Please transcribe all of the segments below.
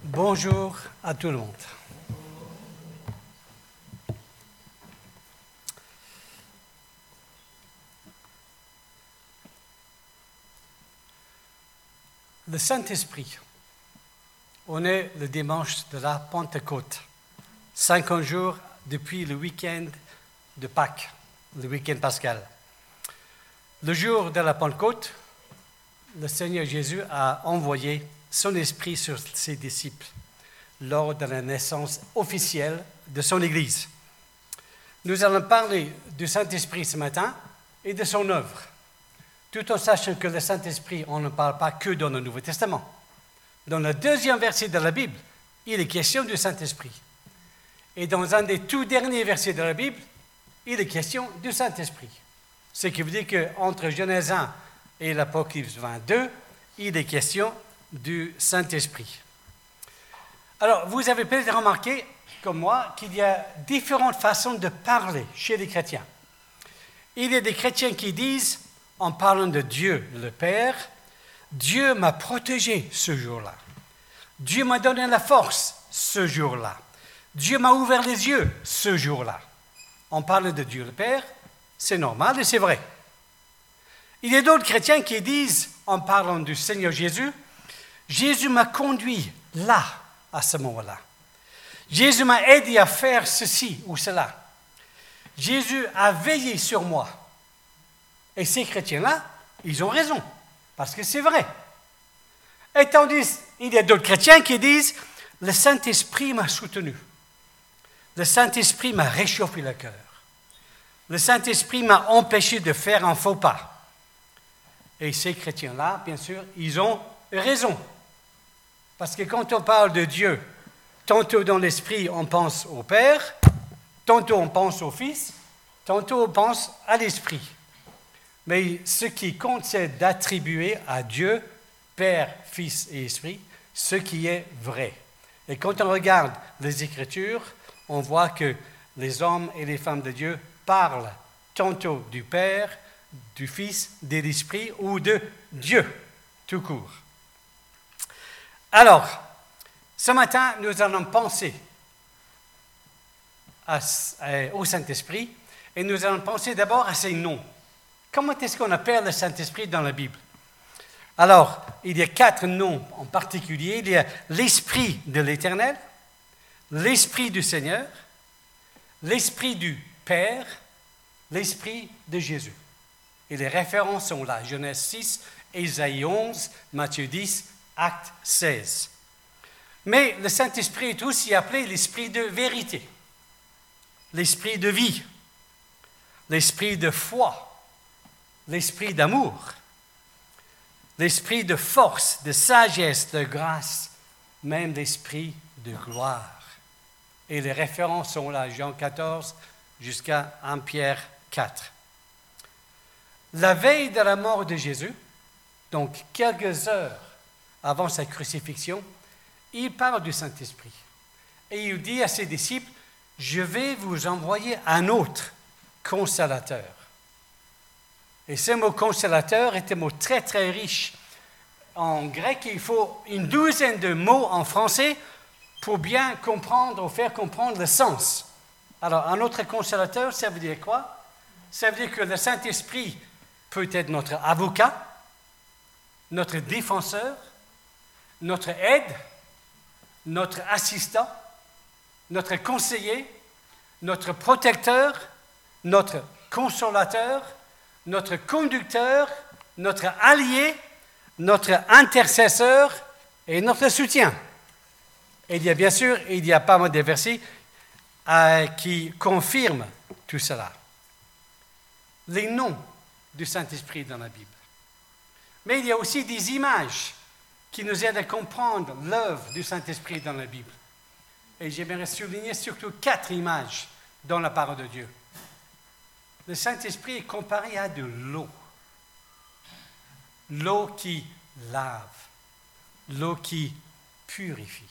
Bonjour à tout le monde. Le Saint-Esprit. On est le dimanche de la Pentecôte, 50 jours depuis le week-end de Pâques, le week-end pascal. Le jour de la Pentecôte, le Seigneur Jésus a envoyé son esprit sur ses disciples lors de la naissance officielle de son Église. Nous allons parler du Saint-Esprit ce matin et de son œuvre, tout en sachant que le Saint-Esprit, on ne parle pas que dans le Nouveau Testament. Dans le deuxième verset de la Bible, il est question du Saint-Esprit. Et dans un des tout derniers versets de la Bible, il est question du Saint-Esprit. Ce qui veut dire qu'entre Genèse 1 et l'Apocalypse 22, il est question du Saint-Esprit. Alors, vous avez peut-être remarqué, comme moi, qu'il y a différentes façons de parler chez les chrétiens. Il y a des chrétiens qui disent, en parlant de Dieu, le Père, Dieu m'a protégé ce jour-là. Dieu m'a donné la force ce jour-là. Dieu m'a ouvert les yeux ce jour-là. On parle de Dieu le Père, c'est normal et c'est vrai. Il y a d'autres chrétiens qui disent, en parlant du Seigneur Jésus, Jésus m'a conduit là, à ce moment-là. Jésus m'a aidé à faire ceci ou cela. Jésus a veillé sur moi. Et ces chrétiens-là, ils ont raison, parce que c'est vrai. Et tandis, il y a d'autres chrétiens qui disent, le Saint-Esprit m'a soutenu. Le Saint-Esprit m'a réchauffé le cœur. Le Saint-Esprit m'a empêché de faire un faux pas. Et ces chrétiens-là, bien sûr, ils ont raison. Parce que quand on parle de Dieu, tantôt dans l'Esprit, on pense au Père, tantôt on pense au Fils, tantôt on pense à l'Esprit. Mais ce qui compte, c'est d'attribuer à Dieu, Père, Fils et Esprit, ce qui est vrai. Et quand on regarde les Écritures, on voit que les hommes et les femmes de Dieu parlent tantôt du Père, du Fils, de l'Esprit ou de Dieu, tout court. Alors, ce matin, nous allons penser au Saint-Esprit et nous allons penser d'abord à ses noms. Comment est-ce qu'on appelle le Saint-Esprit dans la Bible? Alors, il y a 4 noms en particulier. Il y a l'Esprit de l'Éternel, l'Esprit du Seigneur, l'Esprit du Père, l'Esprit de Jésus. Et les références sont là, Genèse 6, Ésaïe 11, Matthieu 10, Acte 16. Mais le Saint-Esprit est aussi appelé l'Esprit de vérité, l'Esprit de vie, l'Esprit de foi, l'Esprit d'amour, l'Esprit de force, de sagesse, de grâce, même l'Esprit de gloire. Et les références sont là, Jean 14 jusqu'à 1 Pierre 4. La veille de la mort de Jésus, donc quelques heures avant sa crucifixion, il parle du Saint-Esprit. Et il dit à ses disciples, je vais vous envoyer un autre consolateur. Et ce mot consolateur est un mot très très riche. En grec, il faut une douzaine de mots en français pour bien comprendre ou faire comprendre le sens. Alors, un autre consolateur, ça veut dire quoi? Ça veut dire que le Saint-Esprit peut être notre avocat, notre défenseur, notre aide, notre assistant, notre conseiller, notre protecteur, notre consolateur, notre conducteur, notre allié, notre intercesseur et notre soutien. Et il y a bien sûr, il y a pas mal de versets qui confirment tout cela. Les noms du Saint-Esprit dans la Bible. Mais il y a aussi des images qui nous aident à comprendre l'œuvre du Saint-Esprit dans la Bible. Et j'aimerais souligner surtout 4 images dans la parole de Dieu. Le Saint-Esprit est comparé à de l'eau. L'eau qui lave, l'eau qui purifie.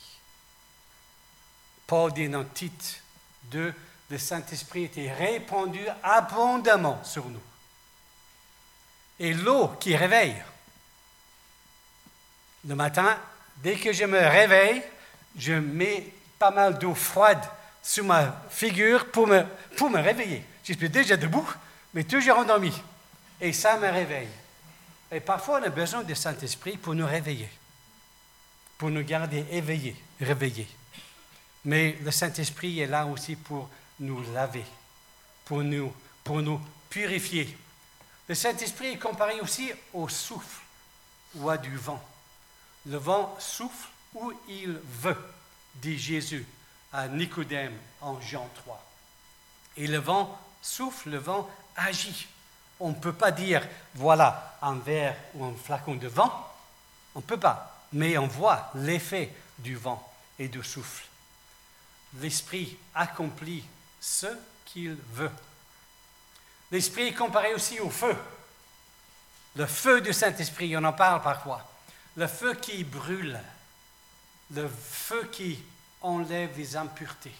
Paul dit dans Tite 2, le Saint-Esprit était répandu abondamment sur nous. Et l'eau qui réveille. Le matin, dès que je me réveille, je mets pas mal d'eau froide sur ma figure pour me réveiller. Je suis déjà debout, mais toujours endormi. Et ça me réveille. Et parfois, on a besoin du Saint-Esprit pour nous réveiller, pour nous garder éveillés, réveillés. Mais le Saint-Esprit est là aussi pour nous laver, pour nous purifier. Le Saint-Esprit est comparé aussi au souffle ou à du vent. Le vent souffle où il veut, dit Jésus à Nicodème en Jean 3. Et le vent souffle, le vent agit. On ne peut pas dire, voilà, un verre ou un flacon de vent. On ne peut pas. Mais on voit l'effet du vent et du souffle. L'Esprit accomplit ce qu'il veut. L'Esprit est comparé aussi au feu. Le feu du Saint-Esprit, on en parle parfois. Le feu qui brûle. Le feu qui enlève les impuretés.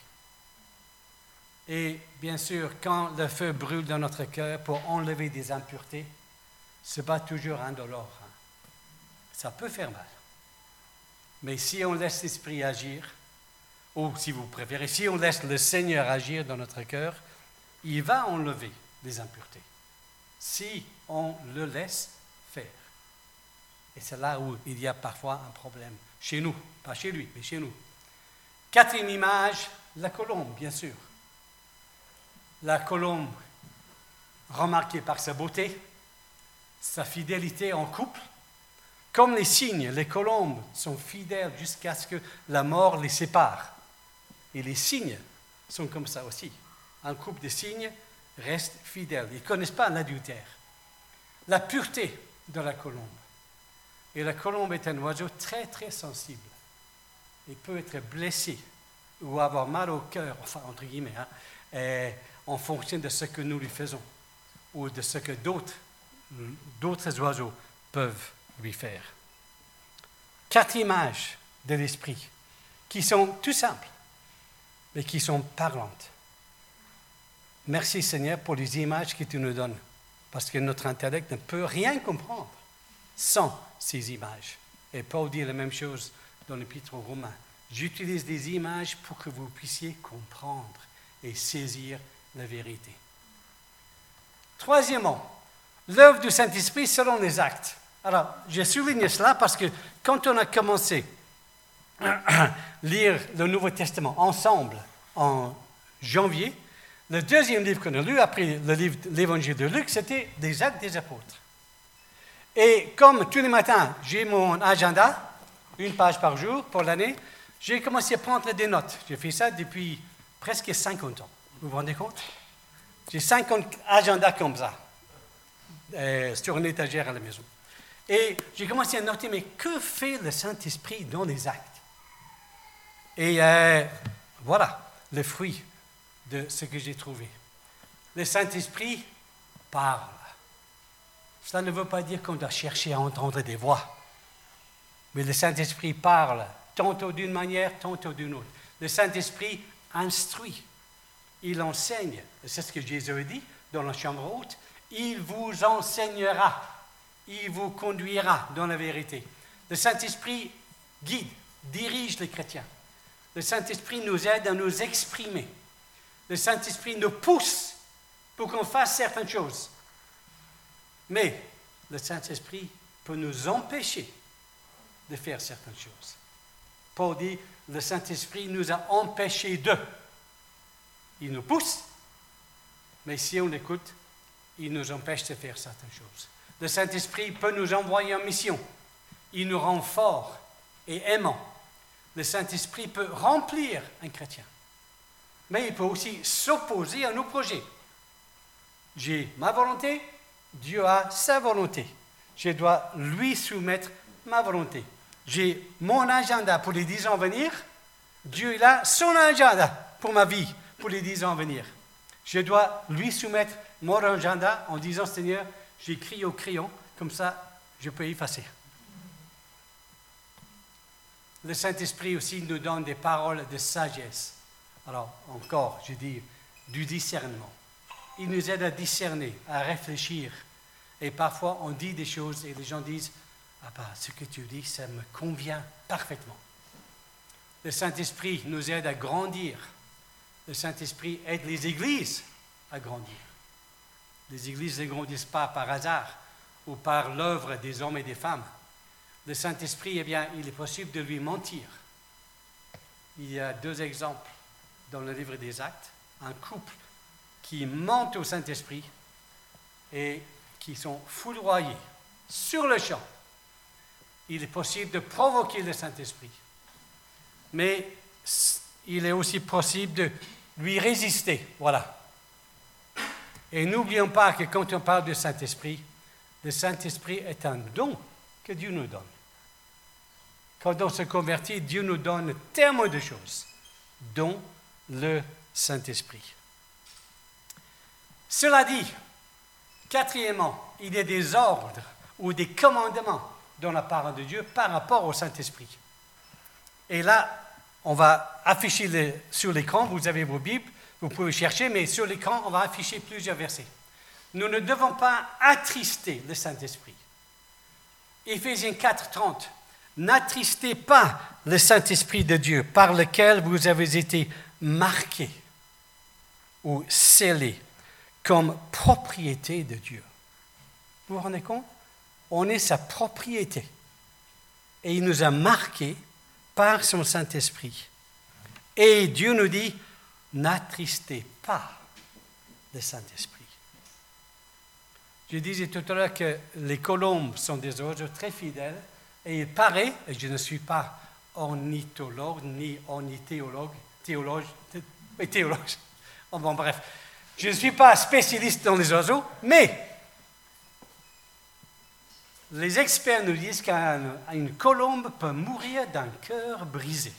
Et bien sûr, quand le feu brûle dans notre cœur pour enlever des impuretés, ce n'est pas toujours indolore. Ça peut faire mal. Mais si on laisse l'Esprit agir, ou si vous préférez, si on laisse le Seigneur agir dans notre cœur, il va enlever les impuretés. Si on le laisse faire. Et c'est là où il y a parfois un problème. Chez nous, pas chez lui, mais chez nous. Quatrième image, la colombe, bien sûr. La colombe, remarquée par sa beauté, sa fidélité en couple. Comme les cygnes, les colombes sont fidèles jusqu'à ce que la mort les sépare. Et les cygnes sont comme ça aussi. Un couple de cygnes reste fidèle. Ils ne connaissent pas l'adultère. La pureté de la colombe. Et la colombe est un oiseau très, très sensible. Il peut être blessé ou avoir mal au cœur, enfin, entre guillemets, en fonction de ce que nous lui faisons ou de ce que d'autres oiseaux peuvent lui faire. 4 images de l'esprit qui sont tout simples, mais qui sont parlantes. Merci Seigneur pour les images que tu nous donnes, parce que notre intellect ne peut rien comprendre sans ces images. Et Paul dit la même chose dans l'Épître aux Romains. J'utilise des images pour que vous puissiez comprendre et saisir la vérité. Troisièmement, l'œuvre du Saint-Esprit selon les actes. Alors, j'ai souligné cela parce que quand on a commencé à lire le Nouveau Testament ensemble en janvier, le deuxième livre qu'on a lu après l'Évangile de Luc, c'était des Actes des Apôtres. Et comme tous les matins, j'ai mon agenda, 1 page par jour pour l'année, j'ai commencé à prendre des notes. J'ai fait ça depuis presque 50 ans. Vous vous rendez compte? J'ai 50 agendas comme ça, sur une étagère à la maison. Et j'ai commencé à noter, mais que fait le Saint-Esprit dans les actes? Et voilà le fruit de ce que j'ai trouvé. Le Saint-Esprit parle. Cela ne veut pas dire qu'on doit chercher à entendre des voix. Mais le Saint-Esprit parle, tantôt d'une manière, tantôt d'une autre. Le Saint-Esprit instruit. Il enseigne. C'est ce que Jésus a dit dans la chambre haute. Il vous enseignera. Il vous conduira dans la vérité. Le Saint-Esprit guide, dirige les chrétiens. Le Saint-Esprit nous aide à nous exprimer. Le Saint-Esprit nous pousse pour qu'on fasse certaines choses. Mais le Saint-Esprit peut nous empêcher de faire certaines choses. Paul dit, le Saint-Esprit nous a empêchés de. Il nous pousse, mais si on l'écoute, il nous empêche de faire certaines choses. Le Saint-Esprit peut nous envoyer en mission. Il nous rend forts et aimants. Le Saint-Esprit peut remplir un chrétien. Mais il peut aussi s'opposer à nos projets. J'ai ma volonté, Dieu a sa volonté. Je dois lui soumettre ma volonté. J'ai mon agenda pour les 10 ans à venir. Dieu il a son agenda pour ma vie, pour les 10 ans à venir. Je dois lui soumettre mon agenda en disant, Seigneur, j'écris au crayon, comme ça, je peux effacer. Le Saint-Esprit aussi nous donne des paroles de sagesse. Alors, encore, je dis, du discernement. Il nous aide à discerner, à réfléchir. Et parfois, on dit des choses et les gens disent, ah ben, ce que tu dis, ça me convient parfaitement. Le Saint-Esprit nous aide à grandir. Le Saint-Esprit aide les églises à grandir. Les églises ne grandissent pas par hasard ou par l'œuvre des hommes et des femmes. Le Saint-Esprit, eh bien, il est possible de lui mentir. Il y a 2 exemples dans le livre des Actes. Un couple qui ment au Saint-Esprit et qui sont foudroyés sur le champ. Il est possible de provoquer le Saint-Esprit. Mais il est aussi possible de lui résister. Voilà. Et n'oublions pas que quand on parle du Saint-Esprit, le Saint-Esprit est un don que Dieu nous donne. Quand on se convertit, Dieu nous donne tellement de choses, dont le Saint-Esprit. Cela dit, quatrièmement, il y a des ordres ou des commandements dans la parole de Dieu par rapport au Saint-Esprit. Et là, on va afficher sur l'écran, vous avez vos Bibles, vous pouvez chercher, mais sur l'écran, on va afficher plusieurs versets. Nous ne devons pas attrister le Saint-Esprit. Éphésiens 4:30. N'attristez pas le Saint-Esprit de Dieu par lequel vous avez été marqués ou scellés comme propriété de Dieu. Vous vous rendez compte? On est sa propriété. Et il nous a marqués par son Saint-Esprit. Et Dieu nous dit, n'attristez pas le Saint-Esprit. Je disais tout à l'heure que les colombes sont des oiseaux très fidèles. Et il paraît, et je ne suis pas ornithologue ni ornithéologue, théologue. Bon, bref, je ne suis pas spécialiste dans les oiseaux, mais les experts nous disent qu'une colombe peut mourir d'un cœur brisé.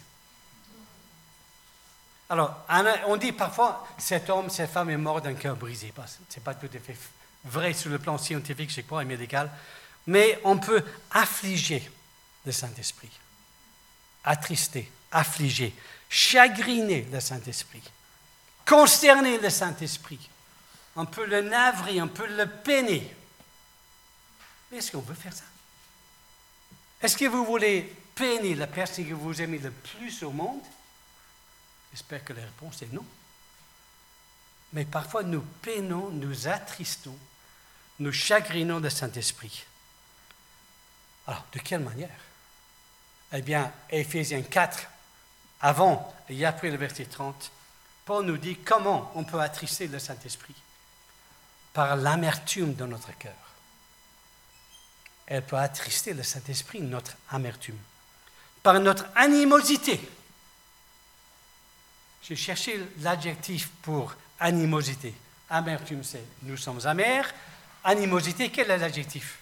Alors, on dit parfois, cet homme, cette femme est mort d'un cœur brisé. Ce n'est pas tout à fait vrai sur le plan scientifique, je crois, et médical. Mais on peut affliger le Saint-Esprit, attrister, affliger, chagriner le Saint-Esprit, consterner le Saint-Esprit. On peut le navrer, on peut le peiner. Mais est-ce qu'on veut faire ça? Est-ce que vous voulez peiner la personne que vous aimez le plus au monde? J'espère que la réponse est non. Mais parfois nous peinons, nous attristons, nous chagrinons le Saint-Esprit. Alors, de quelle manière? Eh bien, Éphésiens 4, avant et après le verset 30, Paul nous dit comment on peut attrister le Saint-Esprit. Par l'amertume dans notre cœur. Elle peut attrister le Saint-Esprit, notre amertume. Par notre animosité. J'ai cherché l'adjectif pour animosité. Amertume, c'est nous sommes amers. Animosité, quel est l'adjectif?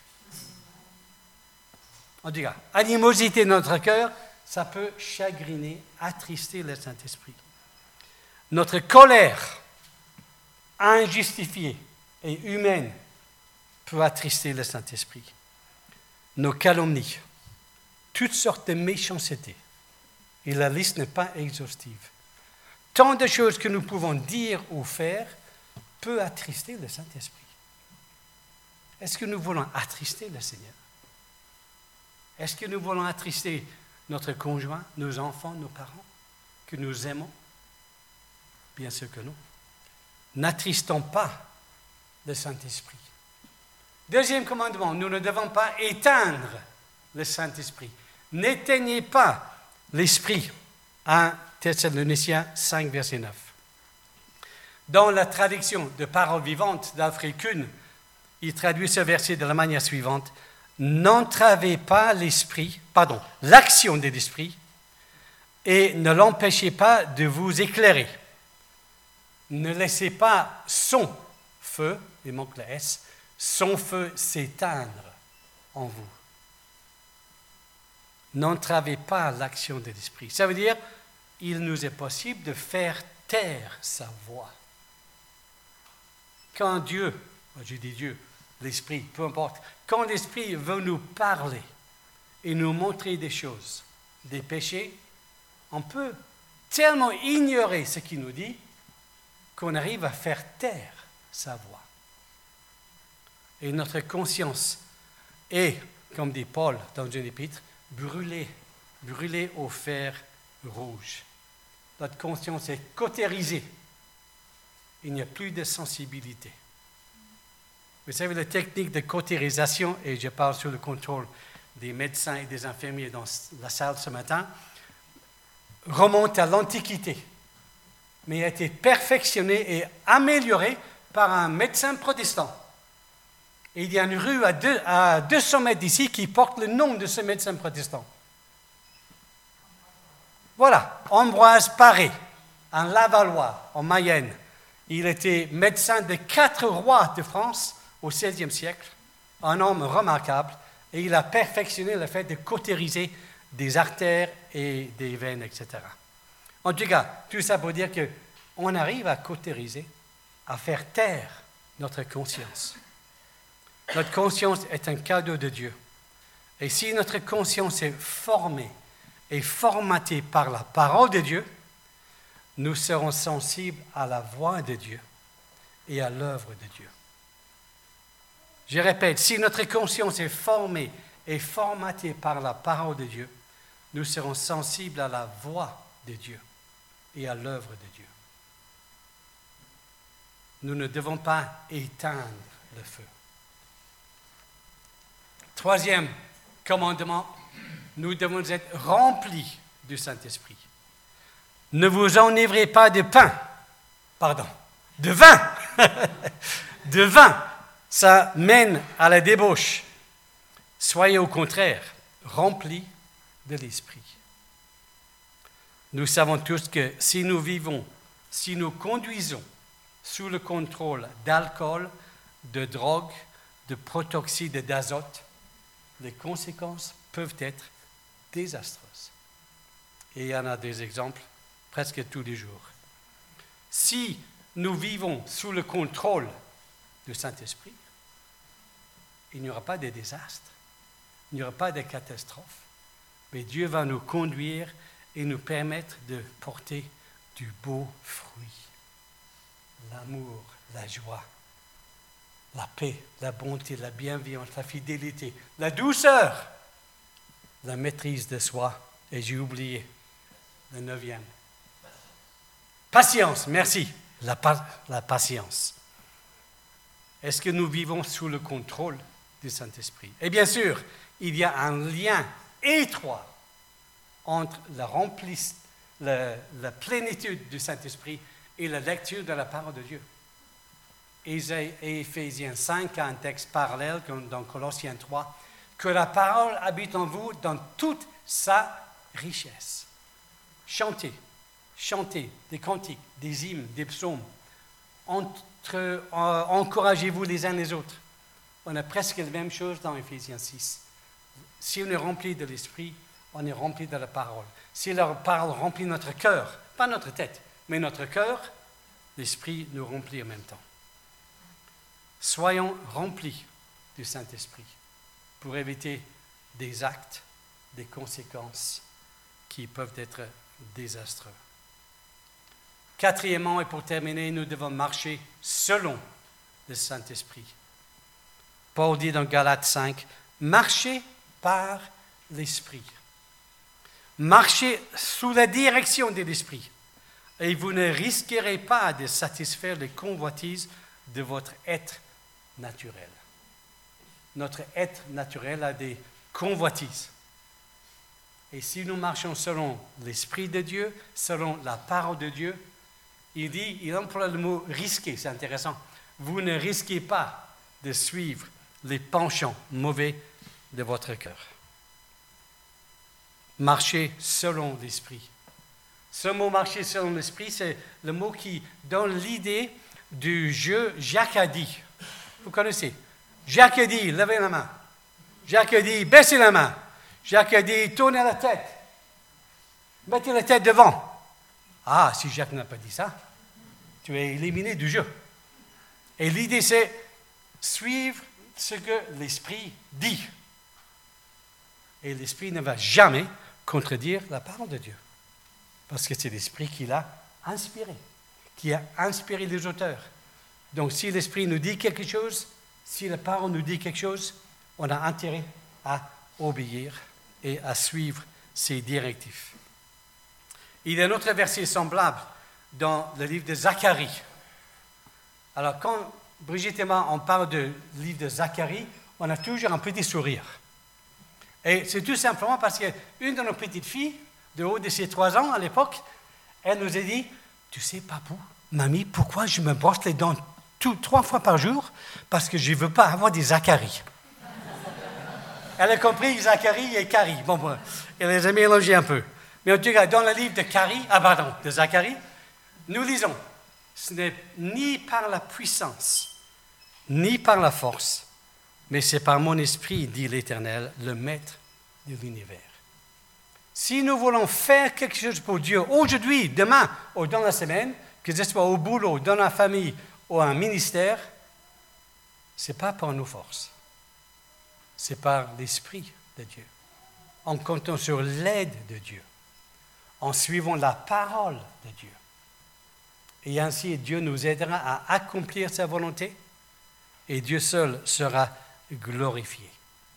En tout cas, animosité de notre cœur, ça peut chagriner, attrister le Saint-Esprit. Notre colère injustifiée et humaine peut attrister le Saint-Esprit. Nos calomnies, toutes sortes de méchanceté, et la liste n'est pas exhaustive. Tant de choses que nous pouvons dire ou faire peut attrister le Saint-Esprit. Est-ce que nous voulons attrister le Seigneur? Est-ce que nous voulons attrister notre conjoint, nos enfants, nos parents, que nous aimons? Bien sûr que non. N'attristons pas le Saint-Esprit. Deuxième commandement, nous ne devons pas éteindre le Saint-Esprit. N'éteignez pas l'Esprit. 1 Thessaloniciens 5, verset 9. Dans la traduction de Paroles vivantes d'Alfred Kuhn, il traduit ce verset de la manière suivante. N'entravez pas l'action de l'Esprit et ne l'empêchez pas de vous éclairer. Ne laissez pas son feu, il manque le S, son feu s'éteindre en vous. N'entravez pas l'action de l'Esprit. Ça veut dire, il nous est possible de faire taire sa voix. Quand Dieu, je dis Dieu, l'Esprit, peu importe, quand l'Esprit veut nous parler et nous montrer des choses, des péchés, on peut tellement ignorer ce qu'il nous dit qu'on arrive à faire taire sa voix. Et notre conscience est, comme dit Paul dans une épître, brûlée au fer rouge. Notre conscience est cautérisée. Il n'y a plus de sensibilité. Vous savez, la technique de cautérisation, et je parle sous le contrôle des médecins et des infirmiers dans la salle ce matin, remonte à l'Antiquité, mais a été perfectionnée et améliorée par un médecin protestant. Et il y a une rue à 200 mètres d'ici qui porte le nom de ce médecin protestant. Voilà, Ambroise Paré, un Lavallois en Mayenne. Il était médecin de 4 rois de France au XVIe siècle, un homme remarquable, et il a perfectionné le fait de cautériser des artères et des veines, etc. En tout cas, tout ça pour dire qu'on arrive à cautériser, à faire taire notre conscience. Notre conscience est un cadeau de Dieu. Et si notre conscience est formée et formatée par la parole de Dieu, nous serons sensibles à la voix de Dieu et à l'œuvre de Dieu. Je répète, si notre conscience est formée et formatée par la parole de Dieu, nous serons sensibles à la voix de Dieu et à l'œuvre de Dieu. Nous ne devons pas éteindre le feu. Troisième commandement, nous devons être remplis du Saint-Esprit. Ne vous enivrez pas de vin. De vin, ça mène à la débauche. Soyez au contraire remplis de l'Esprit. Nous savons tous que si nous conduisons sous le contrôle d'alcool, de drogue, de protoxyde d'azote, les conséquences peuvent être désastreuses. Et il y en a des exemples presque tous les jours. Si nous vivons sous le contrôle du Saint-Esprit, il n'y aura pas de désastre, il n'y aura pas de catastrophe, mais Dieu va nous conduire et nous permettre de porter du beau fruit. L'amour, la joie, la paix, la bonté, la bienveillance, la fidélité, la douceur, la maîtrise de soi, et j'ai oublié le 9e. Patience, merci, la patience. Est-ce que nous vivons sous le contrôle du Saint-Esprit? Et bien sûr, il y a un lien étroit entre la plénitude du Saint-Esprit et la lecture de la parole de Dieu. Éphésiens 5 a un texte parallèle dans Colossiens 3, que la parole habite en vous dans toute sa richesse. Chantez des cantiques, des hymnes, des psaumes. Encouragez-vous les uns les autres. On a presque la même chose dans Éphésiens 6. Si on est rempli de l'Esprit, on est rempli de la parole. Si la parole remplit notre cœur, pas notre tête, mais notre cœur, l'Esprit nous remplit en même temps. Soyons remplis du Saint-Esprit pour éviter des actes, des conséquences qui peuvent être désastreux. Quatrièmement, et pour terminer, nous devons marcher selon le Saint-Esprit. Paul dit dans Galates 5, marchez par l'Esprit. Marchez sous la direction de l'Esprit. Et vous ne risquerez pas de satisfaire les convoitises de votre être naturel. Notre être naturel a des convoitises. Et si nous marchons selon l'Esprit de Dieu, selon la parole de Dieu, il emploie le mot risquer, c'est intéressant. Vous ne risquez pas de suivre les penchants mauvais de votre cœur. Marchez selon l'Esprit. Ce mot marcher selon l'Esprit, c'est le mot qui donne l'idée du jeu Jacques-a-dit. Vous connaissez? Jacques-a-dit, levez la main. Jacques-a-dit, baissez la main. Jacques-a-dit, tournez la tête. Mettez la tête devant. Ah, si Jacques n'a pas dit ça, tu es éliminé du jeu. Et l'idée, c'est suivre ce que l'Esprit dit. Et l'Esprit ne va jamais contredire la parole de Dieu. Parce que c'est l'Esprit qui l'a inspiré, qui a inspiré les auteurs. Donc si l'Esprit nous dit quelque chose, si la parole nous dit quelque chose, on a intérêt à obéir et à suivre ses directives. Il y a un autre verset semblable dans le livre de Zacharie. Alors, quand Brigitte et moi, on parle du livre de Zacharie, on a toujours un petit sourire. Et c'est tout simplement parce qu'une de nos petites filles, de haut de ses 3 ans à l'époque, elle nous a dit, « Tu sais, papou, mamie, pourquoi je me brosse les dents 3 fois par jour? Parce que je ne veux pas avoir des Zacharie. » Elle a compris Zacharie et Carrie. Bon, elle les a mélangés un peu. Mais en tout cas, dans le livre de Zacharie, nous lisons, ce n'est ni par la puissance, ni par la force, mais c'est par mon esprit, dit l'Éternel, le maître de l'univers. Si nous voulons faire quelque chose pour Dieu, aujourd'hui, demain ou dans la semaine, que ce soit au boulot, dans la famille ou un ministère, ce n'est pas par nos forces, c'est par l'Esprit de Dieu, en comptant sur l'aide de Dieu, en suivant la parole de Dieu. Et ainsi, Dieu nous aidera à accomplir sa volonté et Dieu seul sera glorifié.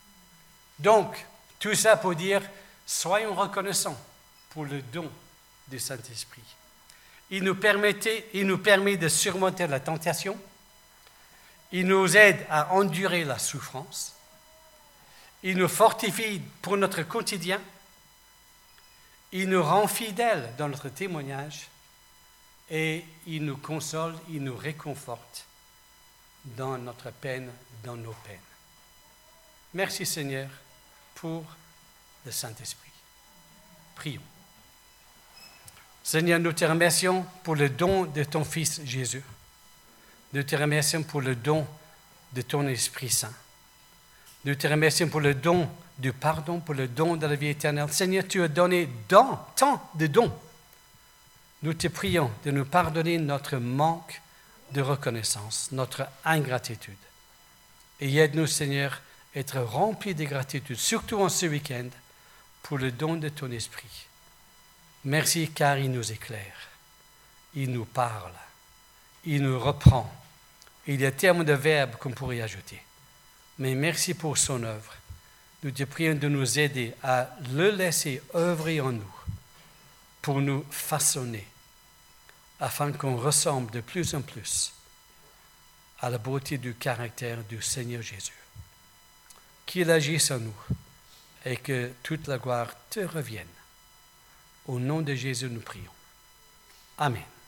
Donc, tout ça pour dire, soyons reconnaissants pour le don du Saint-Esprit. Il nous permet de surmonter la tentation, il nous aide à endurer la souffrance, il nous fortifie pour notre quotidien, il nous rend fidèles dans notre témoignage et il nous console, il nous réconforte dans notre peine, dans nos peines. Merci Seigneur pour le Saint-Esprit. Prions. Seigneur, nous te remercions pour le don de ton Fils Jésus. Nous te remercions pour le don de ton Esprit Saint. Nous te remercions pour le don du pardon, pour le don de la vie éternelle. Seigneur, tu as donné tant de dons. Nous te prions de nous pardonner notre manque de reconnaissance, notre ingratitude. Et aide-nous, Seigneur, à être remplis de gratitude, surtout en ce week-end, pour le don de ton Esprit. Merci car il nous éclaire, il nous parle, il nous reprend. Il y a tellement de verbes qu'on pourrait ajouter. Mais merci pour son œuvre. Nous te prions de nous aider à le laisser œuvrer en nous pour nous façonner afin qu'on ressemble de plus en plus à la beauté du caractère du Seigneur Jésus. Qu'il agisse en nous et que toute la gloire te revienne. Au nom de Jésus, nous prions. Amen.